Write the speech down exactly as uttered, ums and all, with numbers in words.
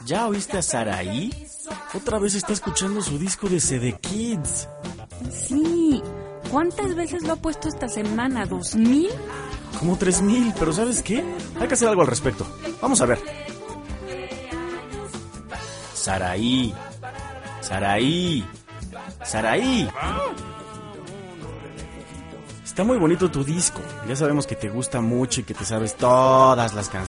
¿Ya oíste a Saraí? Otra vez está escuchando su disco de C D Kids. Sí. ¿Cuántas veces lo ha puesto esta semana? ¿Dos mil? Como tres mil, pero ¿sabes qué? Hay que hacer algo al respecto. Vamos a ver. Saraí. Saraí. Saraí. Está muy bonito tu disco. Ya sabemos que te gusta mucho y que te sabes todas las canciones.